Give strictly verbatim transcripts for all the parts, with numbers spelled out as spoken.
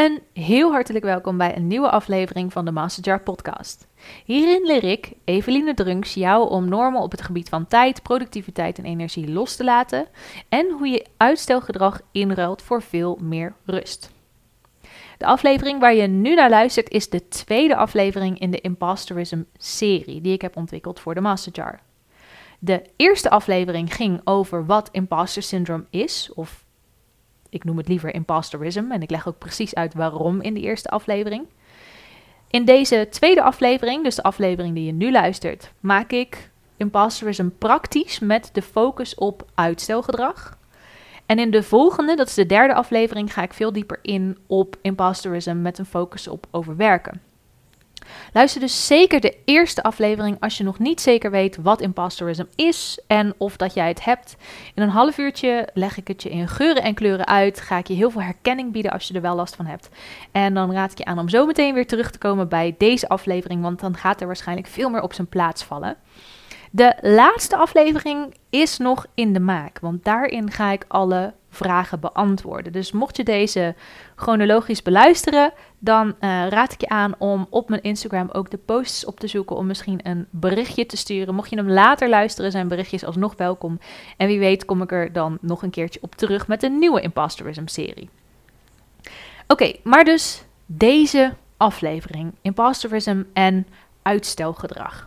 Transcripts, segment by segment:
Een heel hartelijk welkom bij een nieuwe aflevering van de Masterjar podcast. Hierin leer ik, Eveline Drunks, jou om normen op het gebied van tijd, productiviteit en energie los te laten en hoe je uitstelgedrag inruilt voor veel meer rust. De aflevering waar je nu naar luistert is de tweede aflevering in de Imposterism-serie die ik heb ontwikkeld voor de Masterjar. De eerste aflevering ging over wat imposter syndrome is, of ik noem het liever imposterism en ik leg ook precies uit waarom in de eerste aflevering. In deze tweede aflevering, dus de aflevering die je nu luistert, maak ik imposterism praktisch met de focus op uitstelgedrag. En in de volgende, dat is de derde aflevering, ga ik veel dieper in op imposterism met een focus op overwerken. Luister dus zeker de eerste aflevering als je nog niet zeker weet wat imposterism is en of dat jij het hebt. In een half uurtje leg ik het je in geuren en kleuren uit. Ga ik je heel veel herkenning bieden als je er wel last van hebt. En dan raad ik je aan om zo meteen weer terug te komen bij deze aflevering, want dan gaat er waarschijnlijk veel meer op zijn plaats vallen. De laatste aflevering is nog in de maak, want daarin ga ik alle vragen beantwoorden. Dus mocht je deze chronologisch beluisteren, dan uh, raad ik je aan om op mijn Instagram ook de posts op te zoeken om misschien een berichtje te sturen. Mocht je hem later luisteren, zijn berichtjes alsnog welkom. En wie weet kom ik er dan nog een keertje op terug met een nieuwe Imposterism-serie. Oké, okay, maar dus deze aflevering, Imposterism en uitstelgedrag.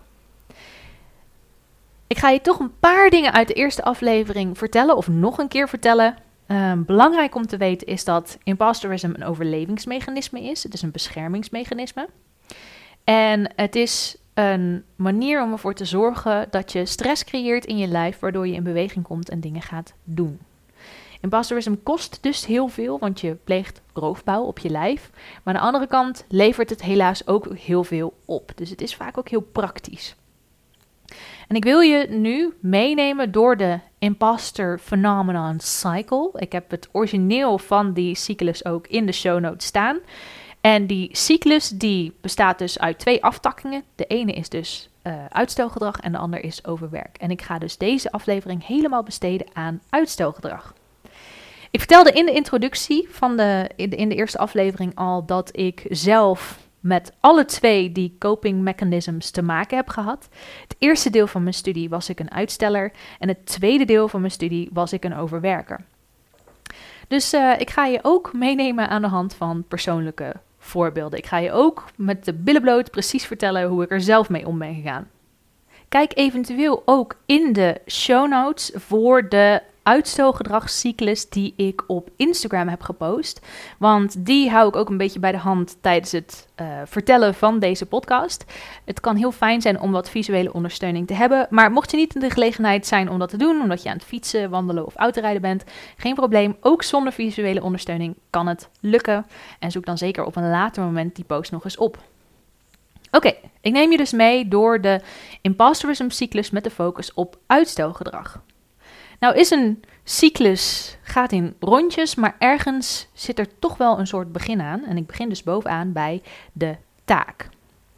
Ik ga je toch een paar dingen uit de eerste aflevering vertellen of nog een keer vertellen. Uh, belangrijk om te weten is dat imposterism een overlevingsmechanisme is. Het is een beschermingsmechanisme. En het is een manier om ervoor te zorgen dat je stress creëert in je lijf, waardoor je in beweging komt en dingen gaat doen. Imposterism kost dus heel veel, want je pleegt roofbouw op je lijf. Maar aan de andere kant levert het helaas ook heel veel op. Dus het is vaak ook heel praktisch. En ik wil je nu meenemen door de imposter phenomenon cycle. Ik heb het origineel van die cyclus ook in de show notes staan. En die cyclus die bestaat dus uit twee aftakkingen. De ene is dus uh, uitstelgedrag en de ander is overwerk. En ik ga dus deze aflevering helemaal besteden aan uitstelgedrag. Ik vertelde in de introductie van de, in de, in de eerste aflevering al dat ik zelf met alle twee die coping mechanisms te maken heb gehad. Het eerste deel van mijn studie was ik een uitsteller en het tweede deel van mijn studie was ik een overwerker. Dus uh, ik ga je ook meenemen aan de hand van persoonlijke voorbeelden. Ik ga je ook met de billen bloot precies vertellen hoe ik er zelf mee om ben gegaan. Kijk eventueel ook in de show notes voor de uitstelgedragscyclus die ik op Instagram heb gepost. Want die hou ik ook een beetje bij de hand tijdens het uh, vertellen van deze podcast. Het kan heel fijn zijn om wat visuele ondersteuning te hebben. Maar mocht je niet in de gelegenheid zijn om dat te doen, omdat je aan het fietsen, wandelen of autorijden bent, geen probleem. Ook zonder visuele ondersteuning kan het lukken. En zoek dan zeker op een later moment die post nog eens op. Oké, okay, ik neem je dus mee door de imposterism cyclus met de focus op uitstelgedrag. Nou is een cyclus, gaat in rondjes, maar ergens zit er toch wel een soort begin aan. En ik begin dus bovenaan bij de taak.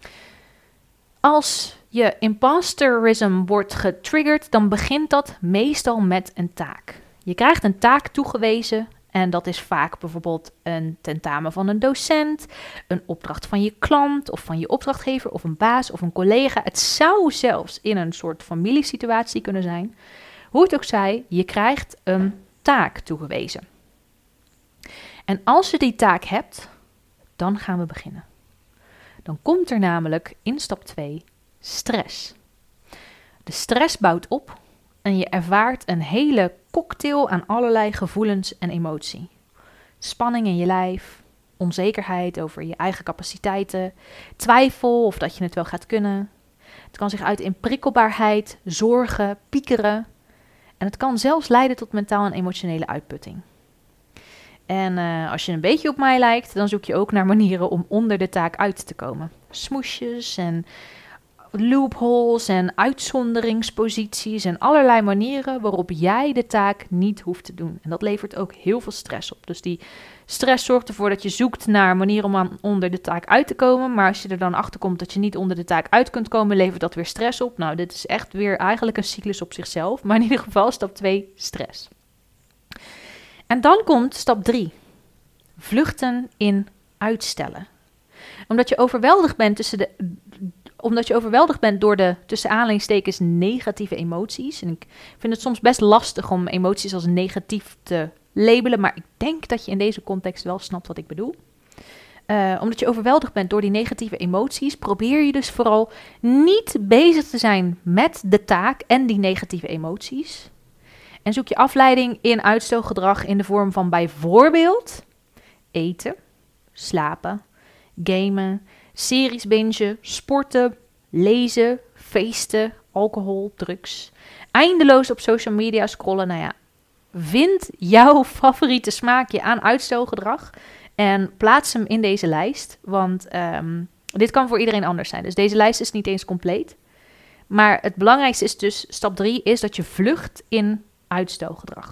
Als je imposterism wordt getriggerd, dan begint dat meestal met een taak. Je krijgt een taak toegewezen en dat is vaak bijvoorbeeld een tentamen van een docent, een opdracht van je klant of van je opdrachtgever of een baas of een collega. Het zou zelfs in een soort familiesituatie kunnen zijn. Hoe het ook zij, je krijgt een taak toegewezen. En als je die taak hebt, dan gaan we beginnen. Dan komt er namelijk in stap twee stress. De stress bouwt op en je ervaart een hele cocktail aan allerlei gevoelens en emotie. Spanning in je lijf, onzekerheid over je eigen capaciteiten, twijfel of dat je het wel gaat kunnen. Het kan zich uiten in prikkelbaarheid, zorgen, piekeren. En het kan zelfs leiden tot mentaal en emotionele uitputting. En uh, als je een beetje op mij lijkt, dan zoek je ook naar manieren om onder de taak uit te komen. Smoesjes en loopholes en uitzonderingsposities en allerlei manieren waarop jij de taak niet hoeft te doen. En dat levert ook heel veel stress op. Dus die stress zorgt ervoor dat je zoekt naar manieren om aan onder de taak uit te komen. Maar als je er dan achter komt dat je niet onder de taak uit kunt komen, levert dat weer stress op. Nou, dit is echt weer eigenlijk een cyclus op zichzelf. Maar in ieder geval stap twee, stress. En dan komt stap drie. Vluchten in uitstellen. Omdat je overweldigd bent tussen de... Omdat je overweldigd bent door de, tussen aanhalingstekens, negatieve emoties. En ik vind het soms best lastig om emoties als negatief te labelen. Maar ik denk dat je in deze context wel snapt wat ik bedoel. Uh, omdat je overweldigd bent door die negatieve emoties, probeer je dus vooral niet bezig te zijn met de taak en die negatieve emoties. En zoek je afleiding in uitstelgedrag in de vorm van bijvoorbeeld eten, slapen, gamen, series bingen, sporten, lezen, feesten, alcohol, drugs. Eindeloos op social media scrollen. Nou ja, vind jouw favoriete smaakje aan uitstelgedrag en plaats hem in deze lijst. Want um, dit kan voor iedereen anders zijn. Dus deze lijst is niet eens compleet. Maar het belangrijkste is dus, stap drie, is dat je vlucht in uitstelgedrag.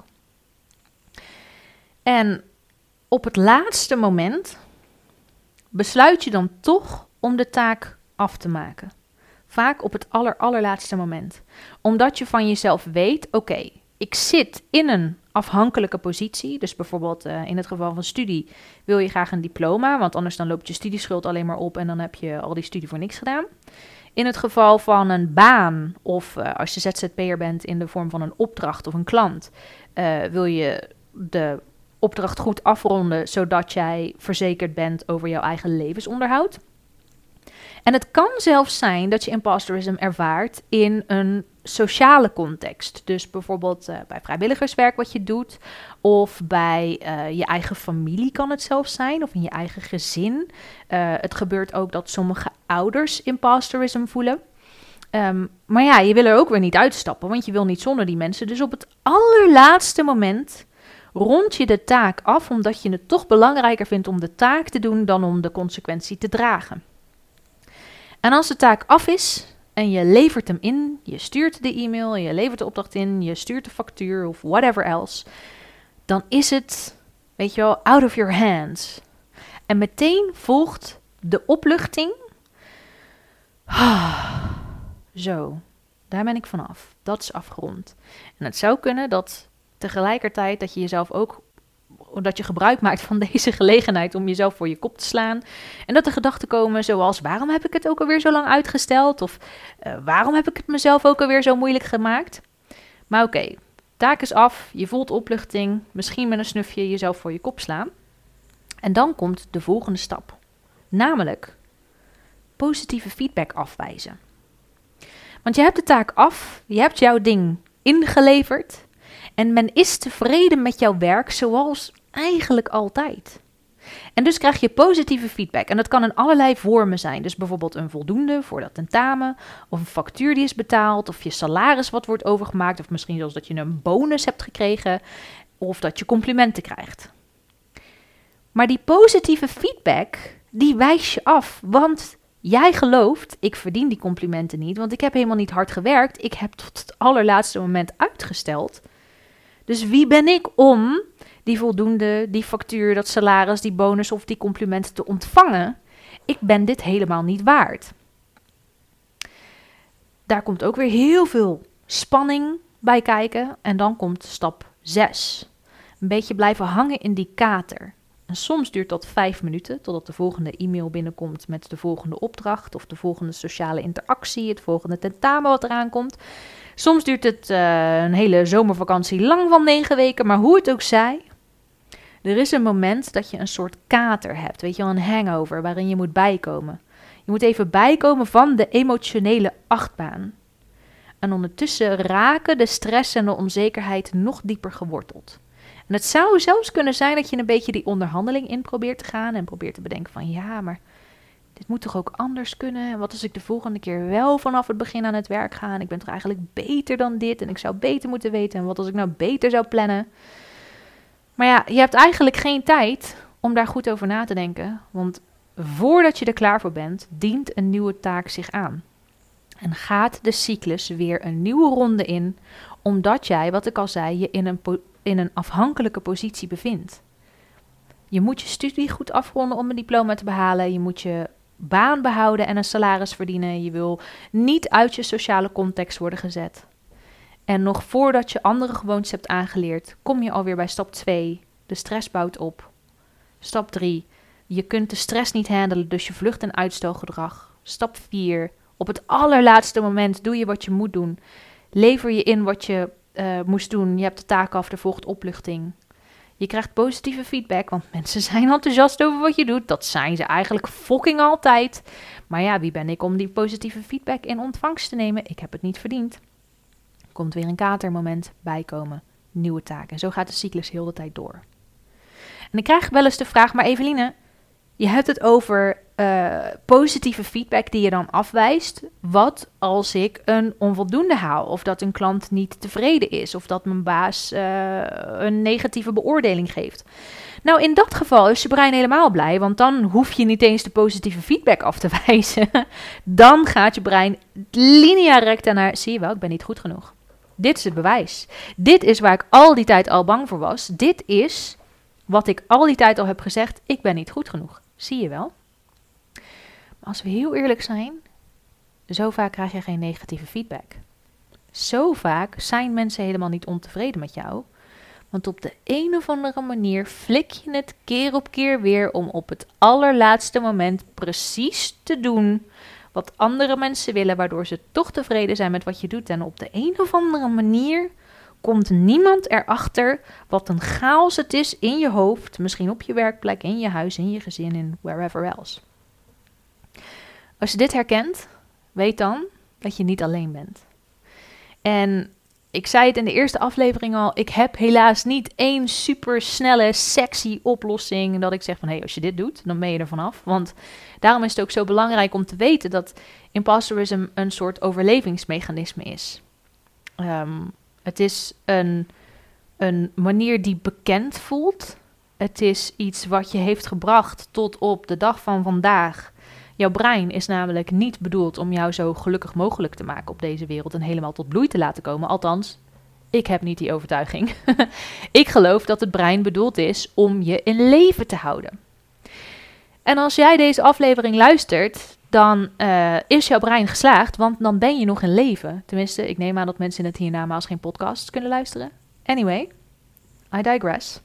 En op het laatste moment besluit je dan toch om de taak af te maken. Vaak op het aller, allerlaatste moment. Omdat je van jezelf weet, oké, okay, ik zit in een afhankelijke positie. Dus bijvoorbeeld uh, in het geval van studie wil je graag een diploma, want anders dan loopt je studieschuld alleen maar op en dan heb je al die studie voor niks gedaan. In het geval van een baan of uh, als je Z Z P'er bent in de vorm van een opdracht of een klant, uh, wil je de opdracht goed afronden, zodat jij verzekerd bent over jouw eigen levensonderhoud. En het kan zelfs zijn dat je imposterism ervaart in een sociale context. Dus bijvoorbeeld uh, bij vrijwilligerswerk wat je doet, of bij uh, je eigen familie kan het zelfs zijn, of in je eigen gezin. Uh, het gebeurt ook dat sommige ouders imposterism voelen. Um, maar ja, je wil er ook weer niet uitstappen, want je wil niet zonder die mensen. Dus op het allerlaatste moment rond je de taak af, omdat je het toch belangrijker vindt om de taak te doen dan om de consequentie te dragen. En als de taak af is en je levert hem in, je stuurt de e-mail, je levert de opdracht in, je stuurt de factuur of whatever else, dan is het, weet je wel, out of your hands. En meteen volgt de opluchting. Zo, daar ben ik vanaf. Dat is afgerond. En het zou kunnen dat tegelijkertijd dat je jezelf ook, dat je gebruik maakt van deze gelegenheid om jezelf voor je kop te slaan. En dat er gedachten komen zoals, waarom heb ik het ook alweer zo lang uitgesteld? Of uh, waarom heb ik het mezelf ook alweer zo moeilijk gemaakt? Maar oké, okay, taak is af, je voelt opluchting, misschien met een snufje jezelf voor je kop slaan. En dan komt de volgende stap. Namelijk positieve feedback afwijzen. Want je hebt de taak af, je hebt jouw ding ingeleverd en men is tevreden met jouw werk zoals eigenlijk altijd. En dus krijg je positieve feedback en dat kan in allerlei vormen zijn. Dus bijvoorbeeld een voldoende voor dat tentamen, of een factuur die is betaald, of je salaris wat wordt overgemaakt, of misschien zelfs dat je een bonus hebt gekregen, of dat je complimenten krijgt. Maar die positieve feedback, die wijs je af, want jij gelooft, ik verdien die complimenten niet, want ik heb helemaal niet hard gewerkt. Ik heb tot het allerlaatste moment uitgesteld. Dus wie ben ik om die voldoende, die factuur, dat salaris, die bonus of die complimenten te ontvangen? Ik ben dit helemaal niet waard. Daar komt ook weer heel veel spanning bij kijken. En dan komt stap zes. Een beetje blijven hangen in die kater. En soms duurt dat vijf minuten, totdat de volgende e-mail binnenkomt met de volgende opdracht of de volgende sociale interactie, het volgende tentamen wat eraan komt. Soms duurt het uh, een hele zomervakantie lang van negen weken, maar hoe het ook zij, er is een moment dat je een soort kater hebt, weet je wel, een hangover waarin je moet bijkomen. Je moet even bijkomen van de emotionele achtbaan. En ondertussen raken de stress en de onzekerheid nog dieper geworteld. En het zou zelfs kunnen zijn dat je een beetje die onderhandeling in probeert te gaan en probeert te bedenken van ja, maar dit moet toch ook anders kunnen? En wat als ik de volgende keer wel vanaf het begin aan het werk ga en ik ben toch eigenlijk beter dan dit en ik zou beter moeten weten en wat als ik nou beter zou plannen? Maar ja, je hebt eigenlijk geen tijd om daar goed over na te denken, want voordat je er klaar voor bent, dient een nieuwe taak zich aan. En gaat de cyclus weer een nieuwe ronde in, omdat jij, wat ik al zei, je in een po- in een afhankelijke positie bevindt. Je moet je studie goed afronden om een diploma te behalen. Je moet je baan behouden en een salaris verdienen. Je wil niet uit je sociale context worden gezet. En nog voordat je andere gewoontes hebt aangeleerd, kom je alweer bij stap twee. De stress bouwt op. Stap drie. Je kunt de stress niet handelen, dus je vlucht- en uitstelgedrag. Stap vier. Op het allerlaatste moment doe je wat je moet doen. Lever je in wat je uh, moest doen. Je hebt de taak af, er volgt opluchting. Je krijgt positieve feedback, want mensen zijn enthousiast over wat je doet. Dat zijn ze eigenlijk fucking altijd. Maar ja, wie ben ik om die positieve feedback in ontvangst te nemen? Ik heb het niet verdiend. Komt weer een katermoment, bijkomen, nieuwe taak. En zo gaat de cyclus heel de tijd door. En ik krijg wel eens de vraag, maar Eveline, je hebt het over uh, positieve feedback die je dan afwijst. Wat als ik een onvoldoende haal? Of dat een klant niet tevreden is? Of dat mijn baas uh, een negatieve beoordeling geeft? Nou, in dat geval is je brein helemaal blij. Want dan hoef je niet eens de positieve feedback af te wijzen. Dan gaat je brein linea recta naar, zie je wel, ik ben niet goed genoeg. Dit is het bewijs. Dit is waar ik al die tijd al bang voor was. Dit is wat ik al die tijd al heb gezegd, ik ben niet goed genoeg. Zie je wel? Maar als we heel eerlijk zijn, zo vaak krijg je geen negatieve feedback. Zo vaak zijn mensen helemaal niet ontevreden met jou. Want op de een of andere manier flik je het keer op keer weer om op het allerlaatste moment precies te doen wat andere mensen willen, waardoor ze toch tevreden zijn met wat je doet. En op de een of andere manier komt niemand erachter wat een chaos het is in je hoofd, misschien op je werkplek, in je huis, in je gezin, in wherever else. Als je dit herkent, weet dan dat je niet alleen bent. En ik zei het in de eerste aflevering al, ik heb helaas niet één super snelle, sexy oplossing dat ik zeg van, hé, hey, als je dit doet, dan ben je er vanaf. Want daarom is het ook zo belangrijk om te weten dat imposterism een soort overlevingsmechanisme is. Um, Het is een, een manier die bekend voelt. Het is iets wat je heeft gebracht tot op de dag van vandaag. Jouw brein is namelijk niet bedoeld om jou zo gelukkig mogelijk te maken op deze wereld en helemaal tot bloei te laten komen. Althans, ik heb niet die overtuiging. Ik geloof dat het brein bedoeld is om je in leven te houden. En als jij deze aflevering luistert, dan uh, is jouw brein geslaagd, want dan ben je nog in leven. Tenminste, ik neem aan dat mensen in het hiernamaals geen podcasts kunnen luisteren. Anyway, I digress.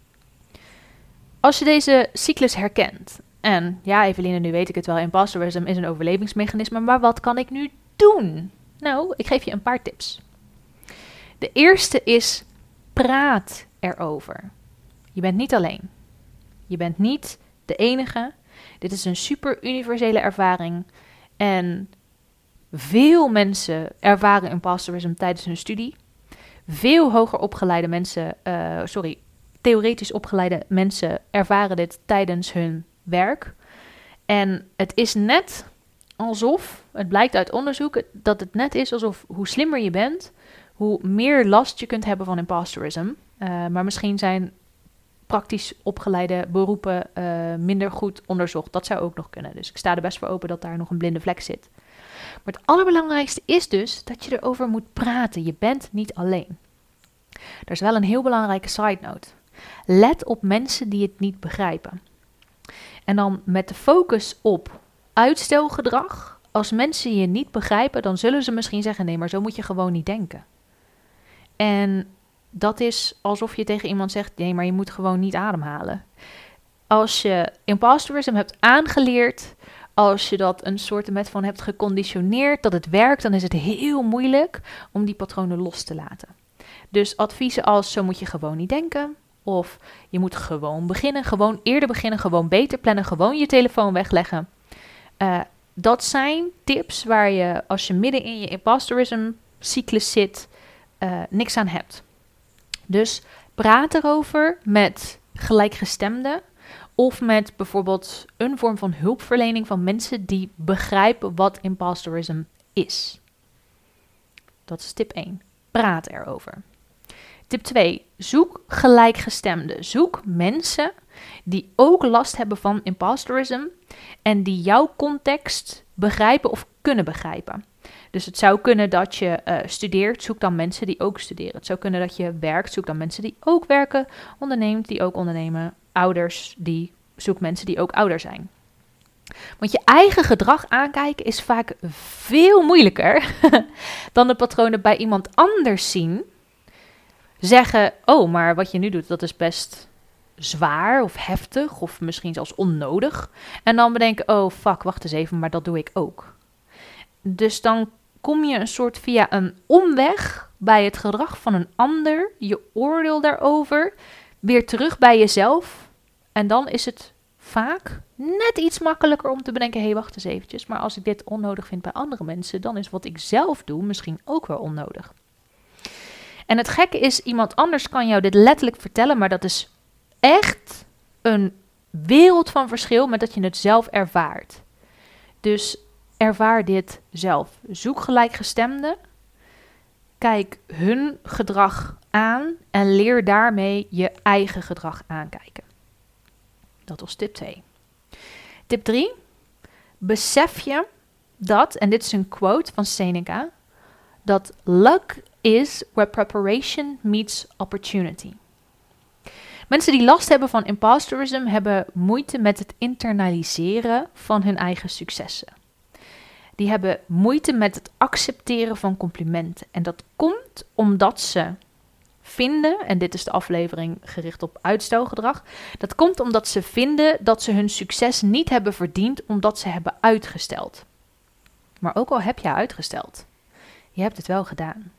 Als je deze cyclus herkent, en ja, Eveline, nu weet ik het wel, imposterism is een overlevingsmechanisme, maar wat kan ik nu doen? Nou, ik geef je een paar tips. De eerste is, praat erover. Je bent niet alleen. Je bent niet de enige. Dit is een super universele ervaring. En veel mensen ervaren imposterism tijdens hun studie. Veel hoger opgeleide mensen, uh, sorry, theoretisch opgeleide mensen ervaren dit tijdens hun werk. En het is net alsof, het blijkt uit onderzoek, dat het net is alsof hoe slimmer je bent, hoe meer last je kunt hebben van imposterism. Uh, maar misschien zijn praktisch opgeleide beroepen uh, minder goed onderzocht. Dat zou ook nog kunnen. Dus ik sta er best voor open dat daar nog een blinde vlek zit. Maar het allerbelangrijkste is dus dat je erover moet praten. Je bent niet alleen. Er is wel een heel belangrijke side note. Let op mensen die het niet begrijpen. En dan met de focus op uitstelgedrag. Als mensen je niet begrijpen, dan zullen ze misschien zeggen, nee, maar zo moet je gewoon niet denken. En dat is alsof je tegen iemand zegt, nee, maar je moet gewoon niet ademhalen. Als je imposterism hebt aangeleerd, als je dat een soort met van hebt geconditioneerd, dat het werkt, dan is het heel moeilijk om die patronen los te laten. Dus adviezen als, zo moet je gewoon niet denken. Of je moet gewoon beginnen, gewoon eerder beginnen, gewoon beter plannen, gewoon je telefoon wegleggen. Uh, dat zijn tips waar je, als je midden in je imposterism cyclus zit, uh, niks aan hebt. Dus praat erover met gelijkgestemden of met bijvoorbeeld een vorm van hulpverlening van mensen die begrijpen wat imposterism is. Dat is tip één. Praat erover. Tip twee. Zoek gelijkgestemden. Zoek mensen die ook last hebben van imposterism en die jouw context begrijpen of kunnen begrijpen. Dus het zou kunnen dat je uh, studeert, zoek dan mensen die ook studeren. Het zou kunnen dat je werkt, zoek dan mensen die ook werken. Onderneemt, die ook ondernemen. Ouders, die zoek mensen die ook ouder zijn. Want je eigen gedrag aankijken is vaak veel moeilijker dan de patronen bij iemand anders zien. Zeggen, oh, maar wat je nu doet, dat is best zwaar of heftig of misschien zelfs onnodig. En dan bedenken, oh fuck, wacht eens even, maar dat doe ik ook. Dus dan kom je een soort via een omweg bij het gedrag van een ander, je oordeel daarover, weer terug bij jezelf. En dan is het vaak net iets makkelijker om te bedenken, hé, hey, wacht eens eventjes, maar als ik dit onnodig vind bij andere mensen, dan is wat ik zelf doe misschien ook wel onnodig. En het gekke is, iemand anders kan jou dit letterlijk vertellen, maar dat is echt een wereld van verschil met dat je het zelf ervaart. Dus ervaar dit zelf. Zoek gelijkgestemden, kijk hun gedrag aan en leer daarmee je eigen gedrag aankijken. Dat was tip twee. Tip drie. Besef je dat, en dit is een quote van Seneca, dat luck is where preparation meets opportunity. Mensen die last hebben van imposterism hebben moeite met het internaliseren van hun eigen successen. Die hebben moeite met het accepteren van complimenten. En dat komt omdat ze vinden, en dit is de aflevering gericht op uitstelgedrag, dat komt omdat ze vinden dat ze hun succes niet hebben verdiend omdat ze hebben uitgesteld. Maar ook al heb je uitgesteld, je hebt het wel gedaan.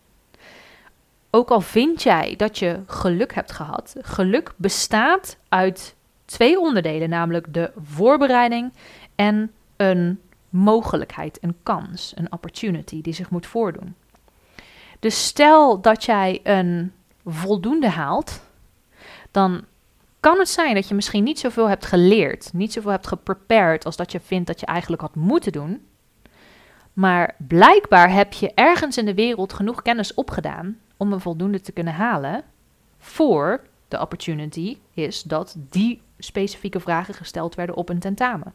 Ook al vind jij dat je geluk hebt gehad, geluk bestaat uit twee onderdelen, namelijk de voorbereiding en een mogelijkheid, een kans, een opportunity die zich moet voordoen. Dus stel dat jij een voldoende haalt, dan kan het zijn dat je misschien niet zoveel hebt geleerd, niet zoveel hebt geprepared als dat je vindt dat je eigenlijk had moeten doen. Maar blijkbaar heb je ergens in de wereld genoeg kennis opgedaan om een voldoende te kunnen halen voor de opportunity is dat die specifieke vragen gesteld werden op een tentamen.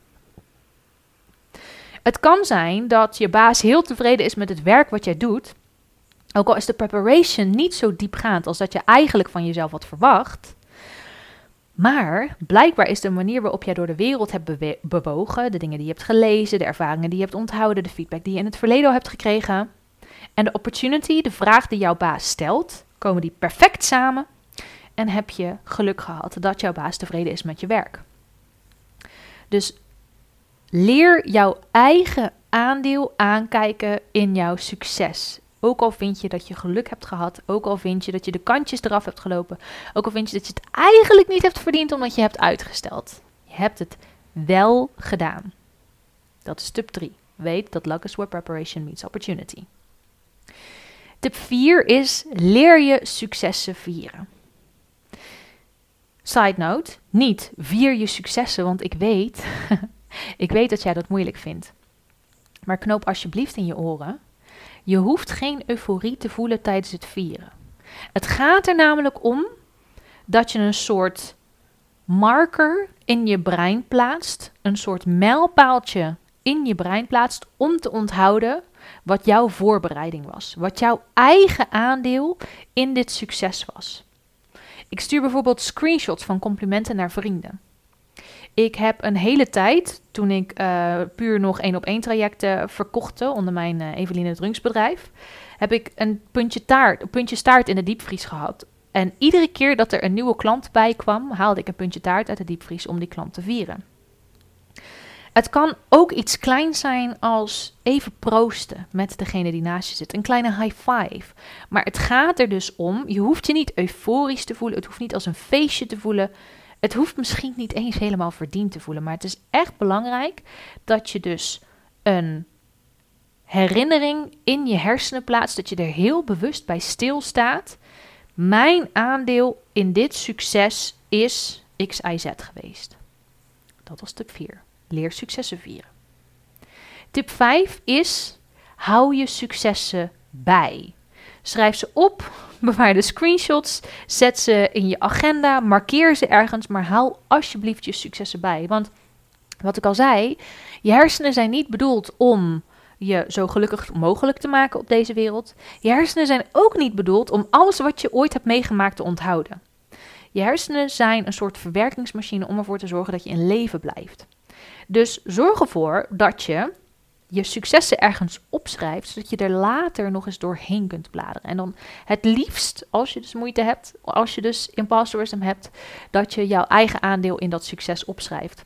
Het kan zijn dat je baas heel tevreden is met het werk wat jij doet, ook al is de preparation niet zo diepgaand als dat je eigenlijk van jezelf had verwacht. Maar blijkbaar is de manier waarop jij door de wereld hebt bewe- bewogen, de dingen die je hebt gelezen, de ervaringen die je hebt onthouden, de feedback die je in het verleden al hebt gekregen en de opportunity, de vraag die jouw baas stelt, komen die perfect samen en heb je geluk gehad dat jouw baas tevreden is met je werk. Dus leer jouw eigen aandeel aankijken in jouw succes. Ook al vind je dat je geluk hebt gehad, ook al vind je dat je de kantjes eraf hebt gelopen, ook al vind je dat je het eigenlijk niet hebt verdiend omdat je hebt uitgesteld. Je hebt het wel gedaan. Dat is tip drie. Weet dat luck is where preparation meets opportunity. Tip vier is leer je successen vieren. Side note, niet vier je successen, want ik weet, ik weet dat jij dat moeilijk vindt. Maar knoop alsjeblieft in je oren. Je hoeft geen euforie te voelen tijdens het vieren. Het gaat er namelijk om dat je een soort marker in je brein plaatst, een soort mijlpaaltje in je brein plaatst om te onthouden wat jouw voorbereiding was, wat jouw eigen aandeel in dit succes was. Ik stuur bijvoorbeeld screenshots van complimenten naar vrienden. Ik heb een hele tijd, toen ik uh, puur nog één op één trajecten verkochte onder mijn uh, Eveline Drunks bedrijf, heb ik een puntje, taart, een puntje staart in de diepvries gehad. En iedere keer dat er een nieuwe klant bij kwam, haalde ik een puntje taart uit de diepvries om die klant te vieren. Het kan ook iets kleins zijn als even proosten met degene die naast je zit. Een kleine high five. Maar het gaat er dus om, je hoeft je niet euforisch te voelen, het hoeft niet als een feestje te voelen. Het hoeft misschien niet eens helemaal verdiend te voelen, maar het is echt belangrijk dat je dus een herinnering in je hersenen plaatst, dat je er heel bewust bij stilstaat. Mijn aandeel in dit succes is X Y Z geweest. Dat was tip vier. Leer successen vieren. Tip vijf is, hou je successen bij. Schrijf ze op, bewaar de screenshots, zet ze in je agenda, markeer ze ergens, maar haal alsjeblieft je successen bij. Want wat ik al zei, je hersenen zijn niet bedoeld om je zo gelukkig mogelijk te maken op deze wereld. Je hersenen zijn ook niet bedoeld om alles wat je ooit hebt meegemaakt te onthouden. Je hersenen zijn een soort verwerkingsmachine om ervoor te zorgen dat je in leven blijft. Dus zorg ervoor dat je je successen ergens opschrijft, zodat je er later nog eens doorheen kunt bladeren. En dan het liefst, als je dus moeite hebt, als je dus imposterism hebt, dat je jouw eigen aandeel in dat succes opschrijft.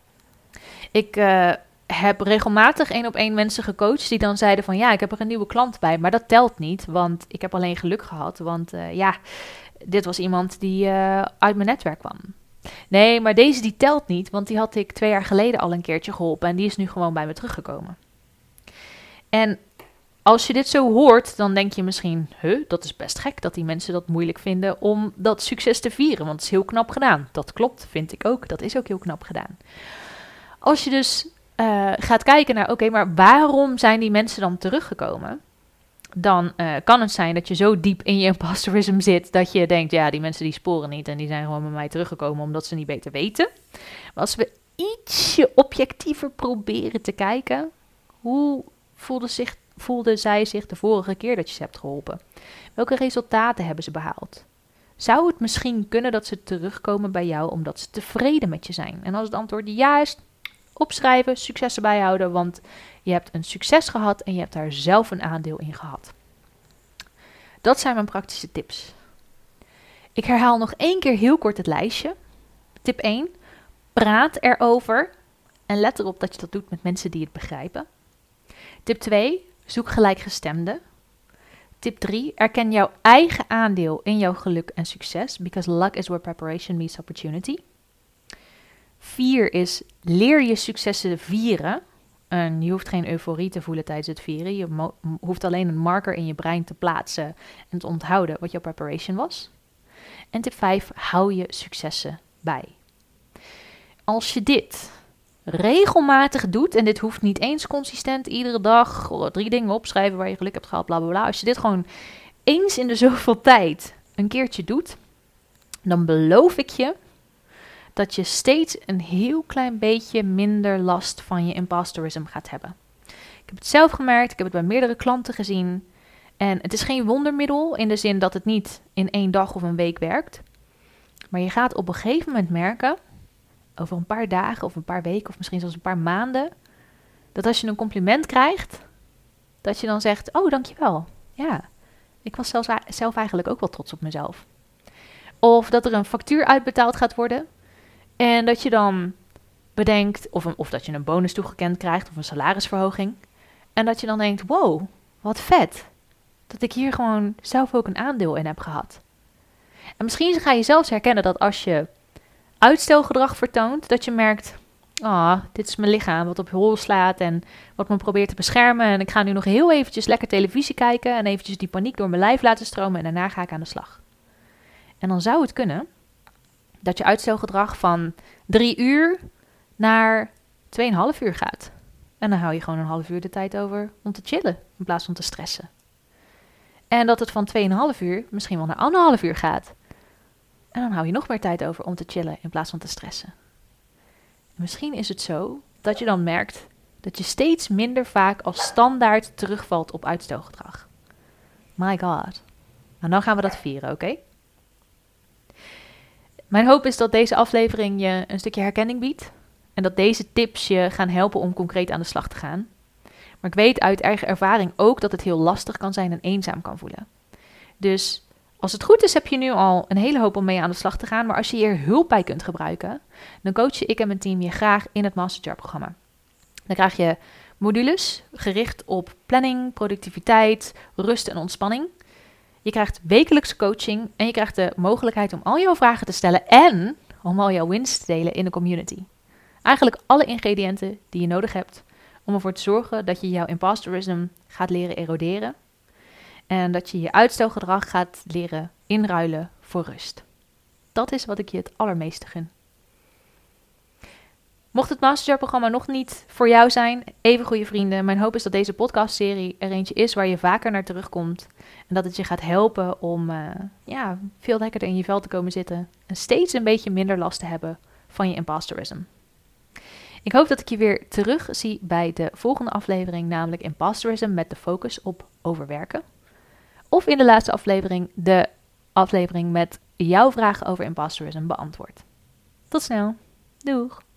Ik uh, heb regelmatig één op één mensen gecoacht die dan zeiden van ja, ik heb er een nieuwe klant bij, maar dat telt niet, want ik heb alleen geluk gehad, want uh, ja, dit was iemand die uh, uit mijn netwerk kwam. Nee, maar deze die telt niet, want die had ik twee jaar geleden al een keertje geholpen en die is nu gewoon bij me teruggekomen. En als je dit zo hoort, dan denk je misschien, huh, dat is best gek dat die mensen dat moeilijk vinden om dat succes te vieren, want het is heel knap gedaan. Dat klopt, vind ik ook, dat is ook heel knap gedaan. Als je dus uh, gaat kijken naar, oké, okay, maar waarom zijn die mensen dan teruggekomen? Dan uh, kan het zijn dat je zo diep in je imposterism zit, dat je denkt, ja, die mensen die sporen niet en die zijn gewoon bij mij teruggekomen omdat ze niet beter weten. Maar als we ietsje objectiever proberen te kijken, hoe voelde, zich, voelde zij zich de vorige keer dat je ze hebt geholpen? Welke resultaten hebben ze behaald? Zou het misschien kunnen dat ze terugkomen bij jou omdat ze tevreden met je zijn? En als het antwoord ja is, opschrijven, successen bijhouden, want je hebt een succes gehad en je hebt daar zelf een aandeel in gehad. Dat zijn mijn praktische tips. Ik herhaal nog één keer heel kort het lijstje. Tip één, praat erover en let erop dat je dat doet met mensen die het begrijpen. Tip twee, zoek gelijkgestemden. Tip drie, erken jouw eigen aandeel in jouw geluk en succes, because luck is where preparation meets opportunity. Vier is, leer je successen vieren. En je hoeft geen euforie te voelen tijdens het vieren. Je mo- hoeft alleen een marker in je brein te plaatsen en te onthouden wat jouw preparation was. En tip vijf, hou je successen bij. Als je dit regelmatig doet, en dit hoeft niet eens consistent iedere dag drie dingen opschrijven waar je geluk hebt gehad, bla bla bla. Als je dit gewoon eens in de zoveel tijd een keertje doet, dan beloof ik je dat je steeds een heel klein beetje minder last van je imposterism gaat hebben. Ik heb het zelf gemerkt, ik heb het bij meerdere klanten gezien. En het is geen wondermiddel in de zin dat het niet in één dag of een week werkt. Maar je gaat op een gegeven moment merken, over een paar dagen of een paar weken of misschien zelfs een paar maanden, dat als je een compliment krijgt, dat je dan zegt, oh dankjewel. Ja, ik was zelfs, zelf eigenlijk ook wel trots op mezelf. Of dat er een factuur uitbetaald gaat worden. En dat je dan bedenkt, of, een, of dat je een bonus toegekend krijgt of een salarisverhoging. En dat je dan denkt, wow, wat vet. Dat ik hier gewoon zelf ook een aandeel in heb gehad. En misschien ga je zelfs herkennen dat als je uitstelgedrag vertoont, dat je merkt, ah, dit is mijn lichaam wat op hol slaat en wat me probeert te beschermen. En ik ga nu nog heel eventjes lekker televisie kijken en eventjes die paniek door mijn lijf laten stromen en daarna ga ik aan de slag. En dan zou het kunnen dat je uitstelgedrag van drie uur naar tweeënhalf uur gaat. En dan hou je gewoon een half uur de tijd over om te chillen in plaats van te stressen. En dat het van tweeënhalf uur misschien wel naar anderhalf uur gaat. En dan hou je nog meer tijd over om te chillen in plaats van te stressen. En misschien is het zo dat je dan merkt dat je steeds minder vaak als standaard terugvalt op uitstelgedrag. My god. Nou, dan gaan we dat vieren, oké? Okay? Mijn hoop is dat deze aflevering je een stukje herkenning biedt. En dat deze tips je gaan helpen om concreet aan de slag te gaan. Maar ik weet uit eigen ervaring ook dat het heel lastig kan zijn en eenzaam kan voelen. Dus als het goed is heb je nu al een hele hoop om mee aan de slag te gaan. Maar als je hier hulp bij kunt gebruiken, dan coachen ik en mijn team je graag in het Masterjar programma. Dan krijg je modules gericht op planning, productiviteit, rust en ontspanning. Je krijgt wekelijkse coaching en je krijgt de mogelijkheid om al jouw vragen te stellen en om al jouw wins te delen in de community. Eigenlijk alle ingrediënten die je nodig hebt om ervoor te zorgen dat je jouw imposterism gaat leren eroderen. En dat je je uitstelgedrag gaat leren inruilen voor rust. Dat is wat ik je het allermeeste gun. Mocht het Masterjar-programma nog niet voor jou zijn, even goede vrienden. Mijn hoop is dat deze podcastserie er eentje is waar je vaker naar terugkomt. En dat het je gaat helpen om uh, ja, veel lekkerder in je vel te komen zitten. En steeds een beetje minder last te hebben van je imposterism. Ik hoop dat ik je weer terug zie bij de volgende aflevering, namelijk imposterism met de focus op overwerken. Of in de laatste aflevering de aflevering met jouw vragen over imposterism beantwoord. Tot snel. Doeg!